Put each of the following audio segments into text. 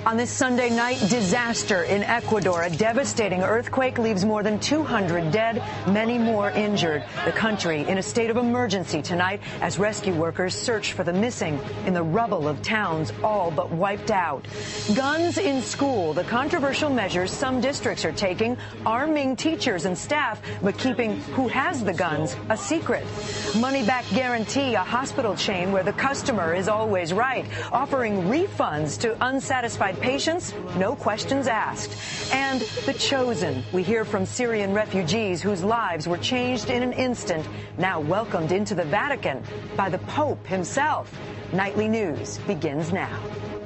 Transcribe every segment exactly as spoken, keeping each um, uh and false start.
On this Sunday night, disaster in Ecuador. A devastating earthquake leaves more than two hundred dead, many more injured. The country in a state of emergency tonight as rescue workers search for the missing in the rubble of towns all but wiped out. Guns in school, the controversial measures some districts are taking, arming teachers and staff, but keeping who has the guns a secret. Money-back guarantee, a hospital chain where the customer is always right, offering refunds to unsatisfied patients, no questions asked. And The Chosen. We hear from Syrian refugees whose lives were changed in an instant, now welcomed into the Vatican by the Pope himself. Nightly News begins now.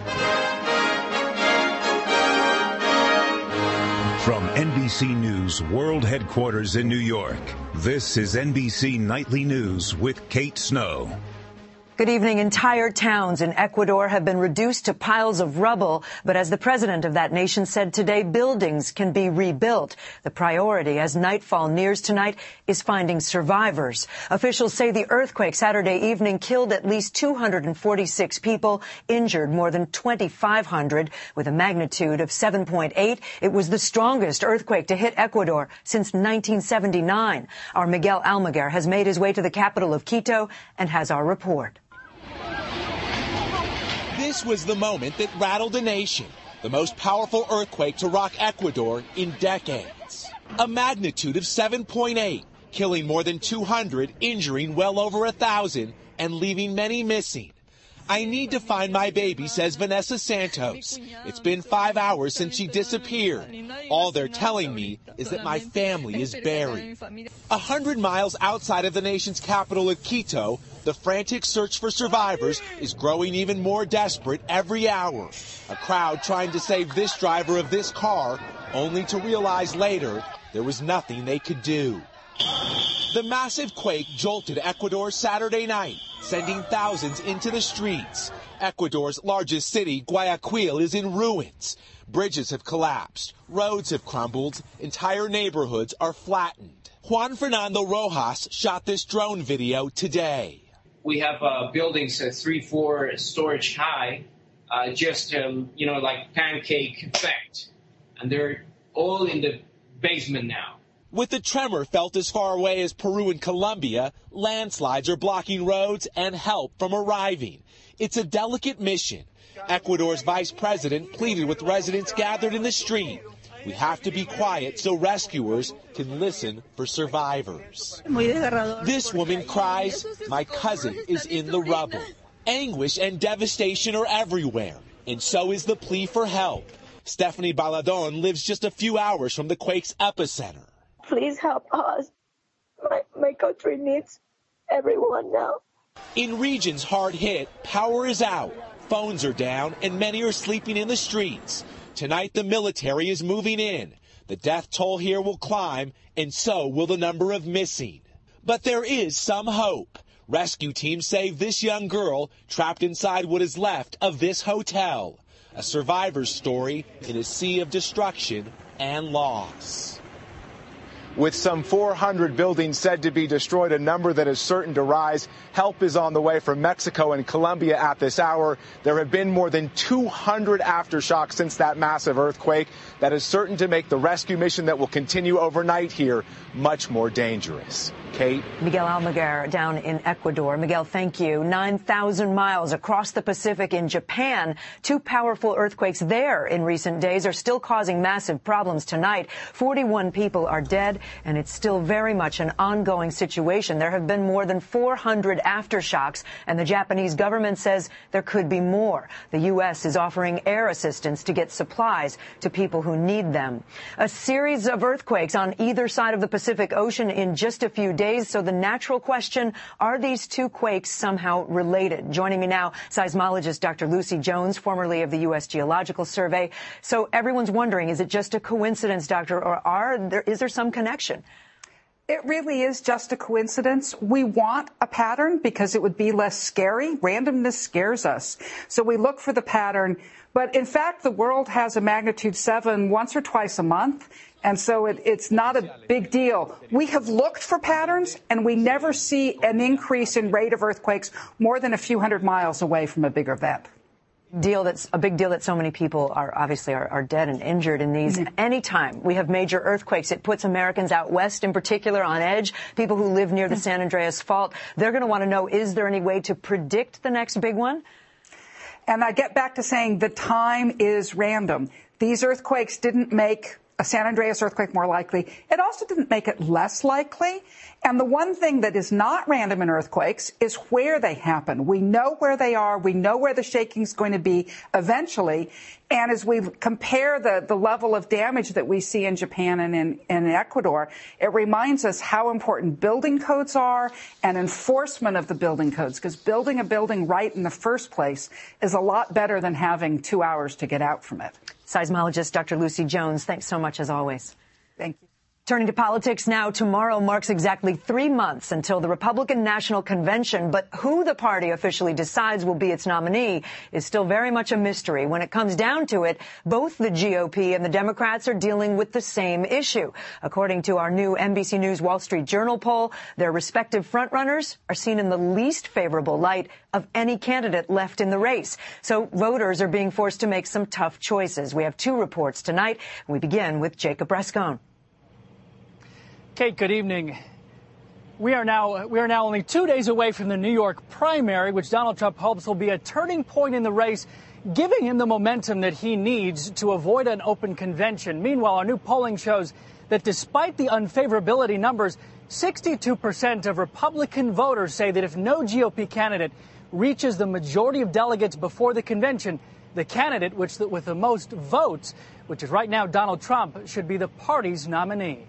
From N B C News World Headquarters in New York, this is N B C Nightly News with Kate Snow. Good evening. Entire towns in Ecuador have been reduced to piles of rubble, but as the president of that nation said today, buildings can be rebuilt. The priority as nightfall nears tonight is finding survivors. Officials say the earthquake Saturday evening killed at least two hundred forty-six people, injured more than twenty-five hundred. With a magnitude of seven point eight, it was the strongest earthquake to hit Ecuador since nineteen seventy-nine. Our Miguel Almaguer has made his way to the capital of Quito and has our report. This was the moment that rattled a nation, the most powerful earthquake to rock Ecuador in decades. A magnitude of seven point eight, killing more than two hundred, injuring well over a thousand, and leaving many missing. I need to find my baby, says Vanessa Santos. It's been five hours since she disappeared. All they're telling me is that my family is buried. A hundred miles outside of the nation's capital of Quito, the frantic search for survivors is growing even more desperate every hour. A crowd trying to save this driver of this car, only to realize later there was nothing they could do. The massive quake jolted Ecuador Saturday night, sending thousands into the streets. Ecuador's largest city, Guayaquil, is in ruins. Bridges have collapsed, roads have crumbled, entire neighborhoods are flattened. Juan Fernando Rojas shot this drone video today. We have uh, buildings uh, three, four storage high, uh, just, um, you know, like pancake effect. And they're all in the basement now. With the tremor felt as far away as Peru and Colombia, landslides are blocking roads and help from arriving. It's a delicate mission. Ecuador's vice president pleaded with residents gathered in the street. We have to be quiet so rescuers can listen for survivors. This woman cries, "My cousin is in the rubble." Anguish and devastation are everywhere, and so is the plea for help. Stephanie Baladon lives just a few hours from the quake's epicenter. Please help us. My, my country needs everyone now. In regions hard hit, power is out, phones are down, and many are sleeping in the streets. Tonight, the military is moving in. The death toll here will climb, and so will the number of missing. But there is some hope. Rescue teams save this young girl trapped inside what is left of this hotel. A survivor's story in a sea of destruction and loss. With some four hundred buildings said to be destroyed, a number that is certain to rise, help is on the way from Mexico and Colombia at this hour. There have been more than two hundred aftershocks since that massive earthquake. That is certain to make the rescue mission that will continue overnight here much more dangerous. Kate? Miguel Almaguer down in Ecuador. Miguel, thank you. nine thousand miles across the Pacific in Japan. Two powerful earthquakes there in recent days are still causing massive problems tonight. forty-one people are dead, and it's still very much an ongoing situation. There have been more than four hundred aftershocks, and the Japanese government says there could be more. The U S is offering air assistance to get supplies to people who need them. A series of earthquakes on either side of the Pacific Ocean in just a few days. So the natural question, are these two quakes somehow related? Joining me now, seismologist Doctor Lucy Jones, formerly of the U S Geological Survey. So everyone's wondering, is it just a coincidence, Doctor, or are there, is there some connection? It really is just a coincidence. We want a pattern because it would be less scary. Randomness scares us. So we look for the pattern. But in fact, the world has a magnitude seven once or twice a month. And so it, it's not a big deal. We have looked for patterns, and we never see an increase in rate of earthquakes more than a few hundred miles away from a bigger event. Deal that's a big deal that so many people are obviously are, are dead and injured in these. Mm-hmm. Anytime we have major earthquakes, it puts Americans out west in particular on edge. People who live near the mm-hmm. San Andreas Fault, they're going to want to know, is there any way to predict the next big one? And I get back to saying the time is random. These earthquakes didn't make a San Andreas earthquake more likely. It also didn't make it less likely. And the one thing that is not random in earthquakes is where they happen. We know where they are. We know where the shaking is going to be eventually. And as we compare the, the level of damage that we see in Japan and in, in Ecuador, it reminds us how important building codes are and enforcement of the building codes, because building a building right in the first place is a lot better than having two hours to get out from it. Seismologist Doctor Lucy Jones, thanks so much as always. Thank you. Turning to politics now, tomorrow marks exactly three months until the Republican National Convention, but who the party officially decides will be its nominee is still very much a mystery. When it comes down to it, both the G O P and the Democrats are dealing with the same issue. According to our new N B C News Wall Street Journal poll, their respective frontrunners are seen in the least favorable light of any candidate left in the race. So voters are being forced to make some tough choices. We have two reports tonight. We begin with Jacob Rascone. Kate, good evening. We are now we are now only two days away from the New York primary, which Donald Trump hopes will be a turning point in the race, giving him the momentum that he needs to avoid an open convention. Meanwhile, our new polling shows that despite the unfavorability numbers, sixty-two percent of Republican voters say that if no G O P candidate reaches the majority of delegates before the convention, the candidate which with the most votes, which is right now Donald Trump, should be the party's nominee.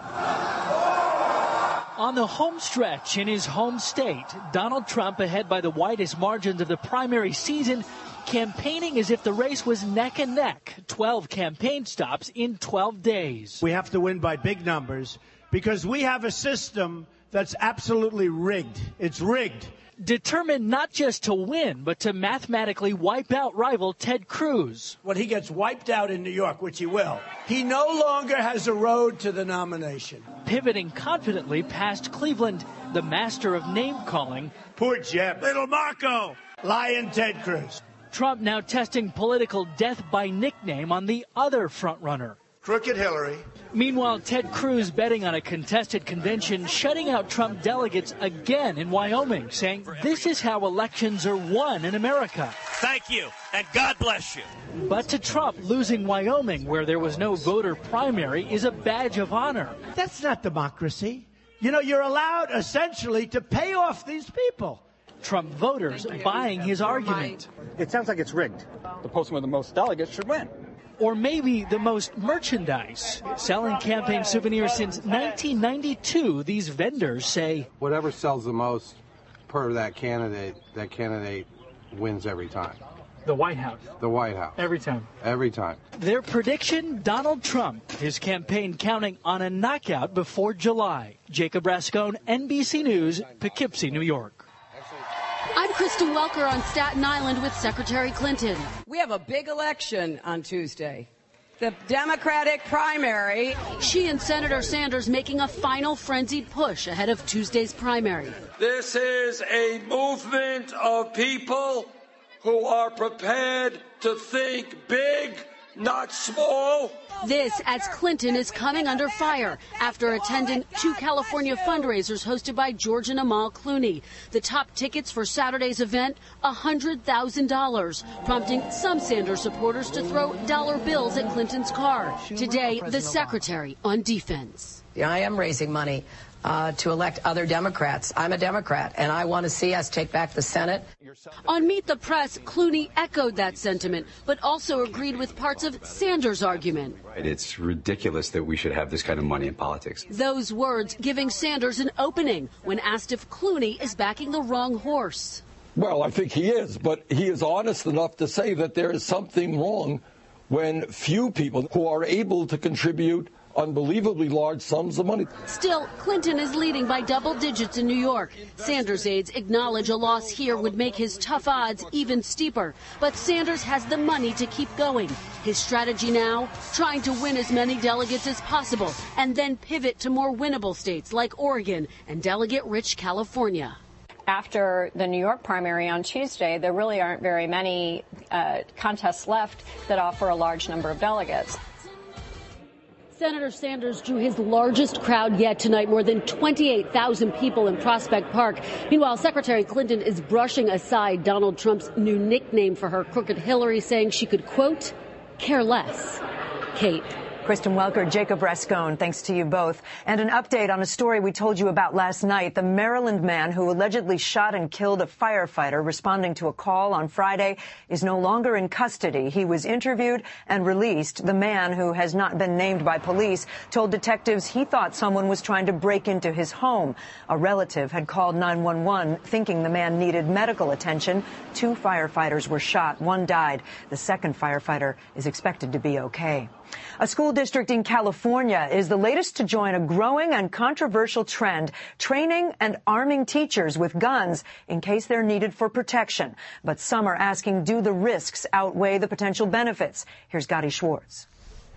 On the home stretch in his home state, Donald Trump ahead by the widest margins of the primary season, campaigning as if the race was neck and neck. twelve campaign stops in twelve days. We have to win by big numbers because we have a system that's absolutely rigged. It's rigged. Determined not just to win, but to mathematically wipe out rival Ted Cruz. When he gets wiped out in New York, which he will, he no longer has a road to the nomination. Pivoting confidently past Cleveland, the master of name-calling. Poor Jeb. Little Marco. Lion Ted Cruz. Trump now testing political death by nickname on the other frontrunner. Crooked Hillary. Meanwhile, Ted Cruz betting on a contested convention, shutting out Trump delegates again in Wyoming, saying this is how elections are won in America. Thank you, and God bless you. But to Trump, losing Wyoming, where there was no voter primary, is a badge of honor. That's not democracy. You know, you're allowed essentially to pay off these people. Trump voters buying his argument. It sounds like it's rigged. The person with the most delegates should win. Or maybe the most merchandise. Selling campaign souvenirs since nineteen ninety-two, these vendors say, whatever sells the most per that candidate, that candidate wins every time. The White House. The White House. Every time. Every time. Their prediction, Donald Trump. His campaign counting on a knockout before July. Jacob Rascone, N B C News, Poughkeepsie, New York. I'm Kristen Welker on Staten Island with Secretary Clinton. We have a big election on Tuesday. The Democratic primary. She and Senator Sanders making a final frenzied push ahead of Tuesday's primary. This is a movement of people who are prepared to think big, not small. This as Clinton is coming under fire after attending two California fundraisers hosted by George and Amal Clooney. The top tickets for Saturday's event, one hundred thousand dollars, prompting some Sanders supporters to throw dollar bills at Clinton's car. Today, the secretary on defense. I am raising money uh, to elect other Democrats. I'm a Democrat, and I want to see us take back the Senate. On Meet the Press, Clooney echoed that sentiment, but also agreed with parts of Sanders' argument. It's ridiculous that we should have this kind of money in politics. Those words giving Sanders an opening when asked if Clooney is backing the wrong horse. Well, I think he is, but he is honest enough to say that there is something wrong when few people who are able to contribute unbelievably large sums of money. Still, Clinton is leading by double digits in New York. Sanders aides acknowledge a loss here would make his tough odds even steeper. But Sanders has the money to keep going. His strategy now, trying to win as many delegates as possible and then pivot to more winnable states like Oregon and delegate-rich California. after the New York primary on Tuesday, there really aren't very many uh, contests left that offer a large number of delegates. Senator Sanders drew his largest crowd yet tonight, more than twenty-eight thousand people in Prospect Park. Meanwhile, Secretary Clinton is brushing aside Donald Trump's new nickname for her, Crooked Hillary, saying she could, quote, care less. Kate. Kristen Welker, Jacob Rascone, thanks to you both. And an update on a story we told you about last night. The Maryland man who allegedly shot and killed a firefighter responding to a call on Friday is no longer in custody. He was interviewed and released. The man, who has not been named by police, told detectives he thought someone was trying to break into his home. A relative had called nine one one thinking the man needed medical attention. Two firefighters were shot. One died. The second firefighter is expected to be okay. A school district in California is the latest to join a growing and controversial trend, training and arming teachers with guns in case they're needed for protection. But some are asking, do the risks outweigh the potential benefits? Here's Gotti Schwartz.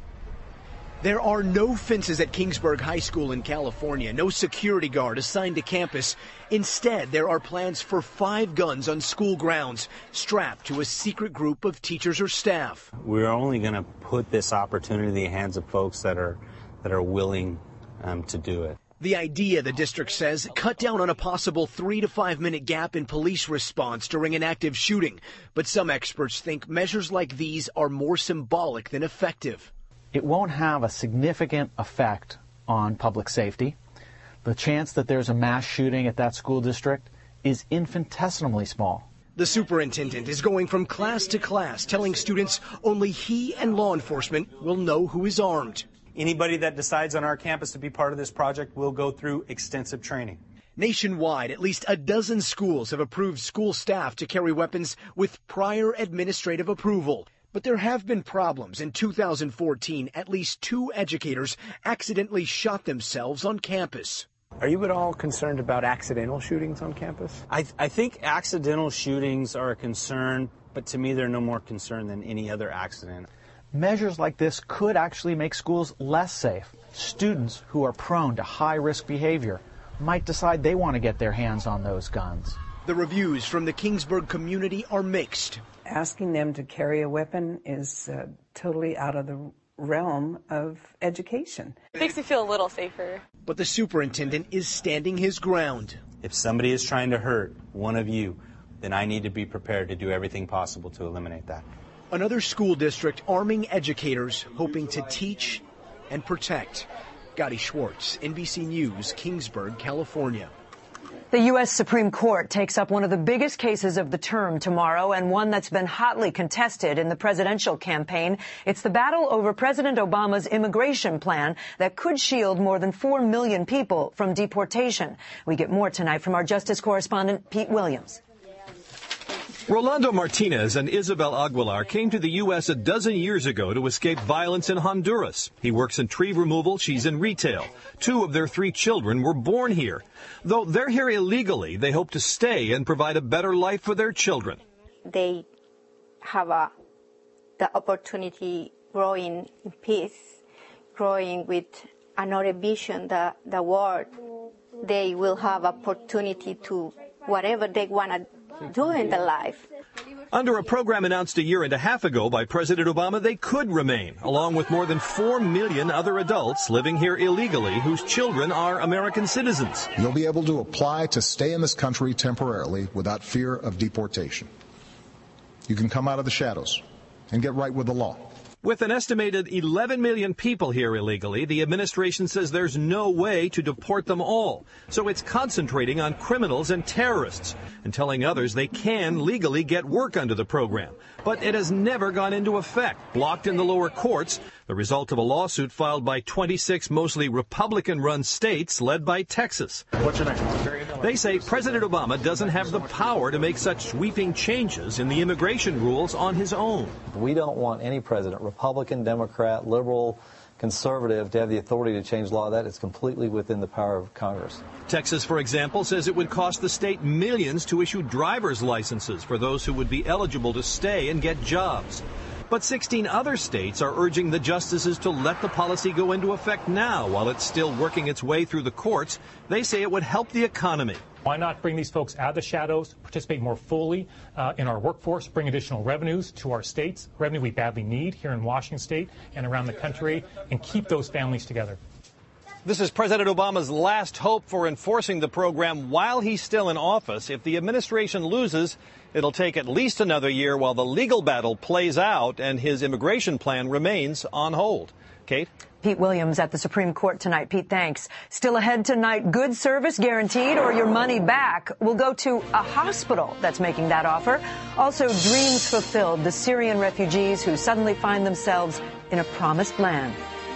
There are no fences at Kingsburg High School in California, no security guard assigned to campus. Instead, there are plans for five guns on school grounds, strapped to a secret group of teachers or staff. We're only going to put this opportunity in the hands of folks that are that are willing um, to do it. The idea, the district says, cut down on a possible three to five minute gap in police response during an active shooting. But some experts think measures like these are more symbolic than effective. It won't have a significant effect on public safety. The chance that there's a mass shooting at that school district is infinitesimally small. The superintendent is going from class to class, telling students only he and law enforcement will know who is armed. Anybody that decides on our campus to be part of this project will go through extensive training. Nationwide, at least a dozen schools have approved school staff to carry weapons with prior administrative approval. But there have been problems. In two thousand fourteen, at least two educators accidentally shot themselves on campus. Are you at all concerned about accidental shootings on campus? I, I think accidental shootings are a concern, but to me they're no more concern than any other accident. Measures like this could actually make schools less safe. Students who are prone to high-risk behavior might decide they want to get their hands on those guns. The reviews from the Kingsburg community are mixed. Asking them to carry a weapon is uh, totally out of the realm of education. It makes me feel a little safer. But the superintendent is standing his ground. If somebody is trying to hurt one of you, then I need to be prepared to do everything possible to eliminate that. Another school district arming educators hoping to teach and protect. Gotti Schwartz, N B C News, Kingsburg, California. The U S Supreme Court takes up one of the biggest cases of the term tomorrow, and one that's been hotly contested in the presidential campaign. It's the battle over President Obama's immigration plan that could shield more than four million people from deportation. We get more tonight from our justice correspondent, Pete Williams. Rolando Martinez and Isabel Aguilar came to the U S a dozen years ago to escape violence in Honduras. He works in tree removal, she's in retail. Two of their three children were born here. Though they're here illegally, they hope to stay and provide a better life for their children. They have a, the opportunity growing in peace, growing with another vision, the, the world. They will have opportunity to whatever they want to do in their life. Under a program announced a year and a half ago by President Obama, they could remain, along with more than four million other adults living here illegally whose children are American citizens. You'll be able to apply to stay in this country temporarily without fear of deportation. You can come out of the shadows and get right with the law. With an estimated eleven million people here illegally, the administration says there's no way to deport them all. So it's concentrating on criminals and terrorists and telling others they can legally get work under the program. But it has never gone into effect, blocked in the lower courts, the result of a lawsuit filed by twenty-six mostly Republican-run states led by Texas. What's your name? They say President Obama doesn't have the power to make such sweeping changes in the immigration rules on his own. We don't want any president, Republican, Democrat, liberal, conservative, to have the authority to change law. That is completely within the power of Congress. Texas, for example, says it would cost the state millions to issue driver's licenses for those who would be eligible to stay and get jobs. But sixteen other states are urging the justices to let the policy go into effect now while it's still working its way through the courts. They say it would help the economy. Why not bring these folks out of the shadows, participate more fully uh, in our workforce, bring additional revenues to our states, revenue we badly need here in Washington State and around the country, and keep those families together. This is President Obama's last hope for enforcing the program while he's still in office. If the administration loses, it'll take at least another year while the legal battle plays out and his immigration plan remains on hold. Kate? Pete Williams at the Supreme Court tonight. Pete, thanks. Still ahead tonight, good service guaranteed or your money back. We'll go to a hospital that's making that offer. Also, dreams fulfilled, the Syrian refugees who suddenly find themselves in a promised land.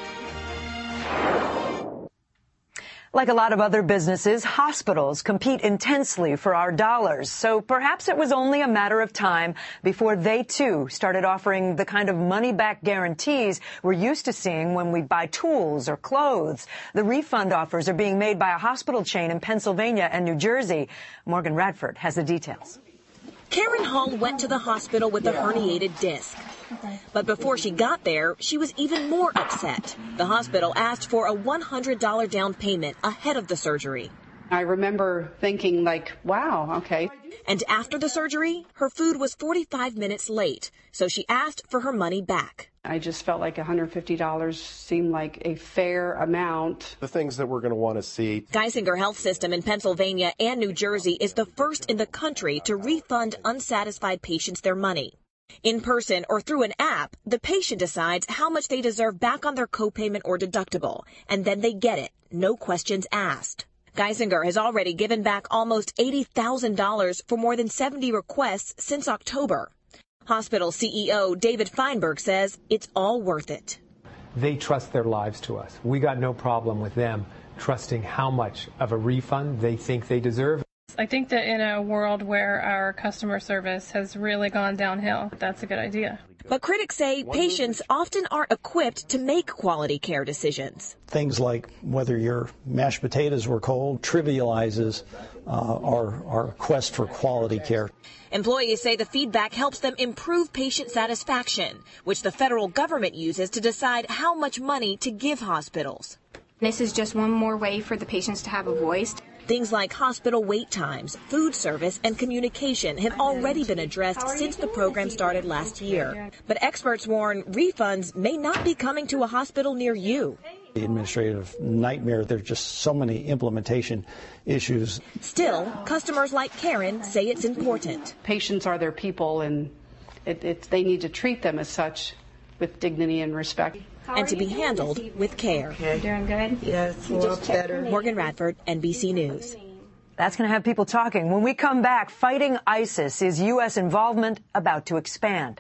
Like a lot of other businesses, hospitals compete intensely for our dollars. So perhaps it was only a matter of time before they, too, started offering the kind of money-back guarantees we're used to seeing when we buy tools or clothes. The refund offers are being made by a hospital chain in Pennsylvania and New Jersey. Morgan Radford has the details. Karen Hall went to the hospital with a herniated disc. But before she got there, she was even more upset. The hospital asked for a one hundred dollars down payment ahead of the surgery. I remember thinking, like, wow, okay. And after the surgery, her food was forty-five minutes late, so she asked for her money back. I just felt like one hundred fifty dollars seemed like a fair amount. The things that we're going to want to see. Geisinger Health System in Pennsylvania and New Jersey is the first in the country to refund unsatisfied patients their money. In person or through an app, the patient decides how much they deserve back on their copayment or deductible, and then they get it, no questions asked. Geisinger has already given back almost eighty thousand dollars for more than seventy requests since October. Hospital C E O David Feinberg says it's all worth it. They trust their lives to us. We got no problem with them trusting how much of a refund they think they deserve. I think that in a world where our customer service has really gone downhill, that's a good idea. But critics say patients often aren't equipped to make quality care decisions. Things like whether your mashed potatoes were cold trivializes uh, our, our quest for quality care. Employees say the feedback helps them improve patient satisfaction, which the federal government uses to decide how much money to give hospitals. This is just one more way for the patients to have a voice. Things like hospital wait times, food service, and communication have already been addressed since the program started last year. But experts warn refunds may not be coming to a hospital near you. The administrative nightmare, there's just so many implementation issues. Still, customers like Karen say it's important. Patients are their people, and it, it, they need to treat them as such with dignity and respect. And to be handled with care. You're doing good? Yes, more better. Morgan Radford, N B C News. That's going to have people talking. When we come back, fighting ISIS, is U S involvement about to expand?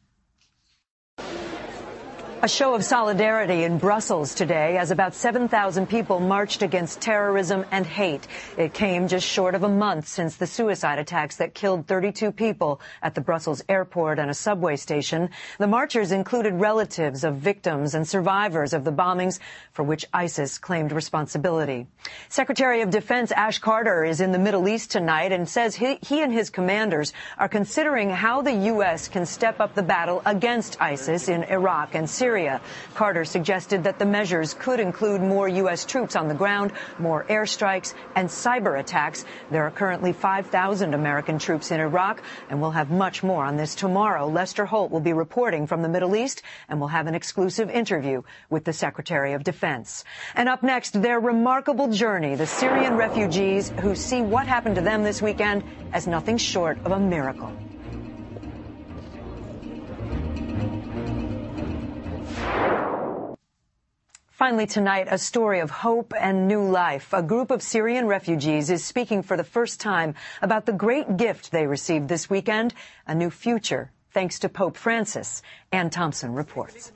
A show of solidarity in Brussels today as about seven thousand people marched against terrorism and hate. It came just short of a month since the suicide attacks that killed thirty-two people at the Brussels airport and a subway station. The marchers included relatives of victims and survivors of the bombings for which ISIS claimed responsibility. Secretary of Defense Ash Carter is in the Middle East tonight and says he, he and his commanders are considering how the U S can step up the battle against ISIS in Iraq and Syria. Syria. Carter suggested that the measures could include more U S troops on the ground, more airstrikes, and cyber attacks. There are currently five thousand American troops in Iraq, and we'll have much more on this tomorrow. Lester Holt will be reporting from the Middle East, and we'll have an exclusive interview with the Secretary of Defense. And up next, their remarkable journey, the Syrian refugees who see what happened to them this weekend as nothing short of a miracle. Finally tonight, a story of hope and new life. A group of Syrian refugees is speaking for the first time about the great gift they received this weekend, a new future, thanks to Pope Francis. Ann Thompson reports.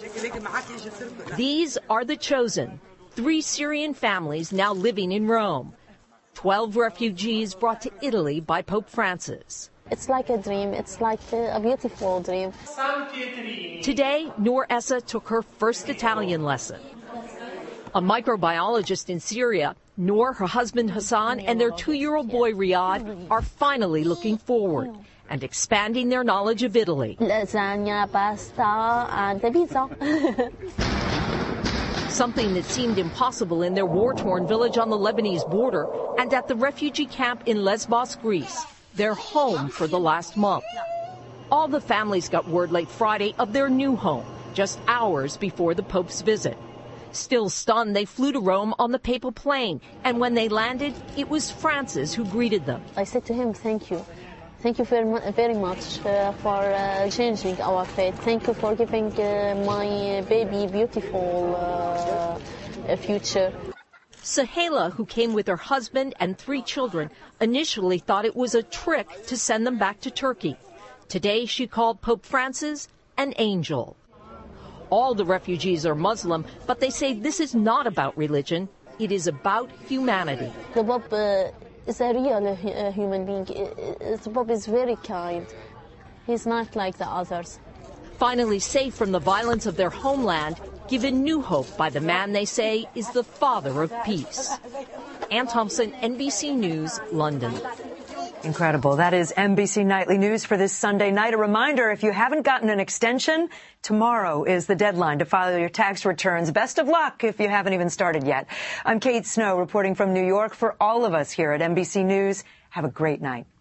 These are the chosen, three Syrian families now living in Rome. Twelve refugees brought to Italy by Pope Francis. It's like a dream. It's like a beautiful dream. Today, Noor Essa took her first Italian lesson. A microbiologist in Syria, Noor, her husband Hassan, and their two-year-old boy Riyadh are finally looking forward and expanding their knowledge of Italy. Lasagna, pasta, and pizza. something that seemed impossible in their war-torn village on the Lebanese border and at the refugee camp in Lesbos, Greece, their home for the last month. All the families got word late Friday of their new home, just hours before the Pope's visit. Still stunned, they flew to Rome on the papal plane, and when they landed, it was Francis who greeted them. I said to him, thank you. Thank you very, mu very much uh, for uh, changing our fate. Thank you for giving uh, my baby beautiful uh, future. Sahela, who came with her husband and three children, initially thought it was a trick to send them back to Turkey. Today, she called Pope Francis an angel. All the refugees are Muslim, but they say this is not about religion. It is about humanity. The Pope uh, is a real uh, human being. The Pope is very kind. He's not like the others. Finally safe from the violence of their homeland, given new hope by the man they say is the father of peace. Ann Thompson, N B C News, London. Incredible. That is N B C Nightly News for this Sunday night. A reminder, if you haven't gotten an extension, tomorrow is the deadline to file your tax returns. Best of luck if you haven't even started yet. I'm Kate Snow reporting from New York for all of us here at N B C News. Have a great night.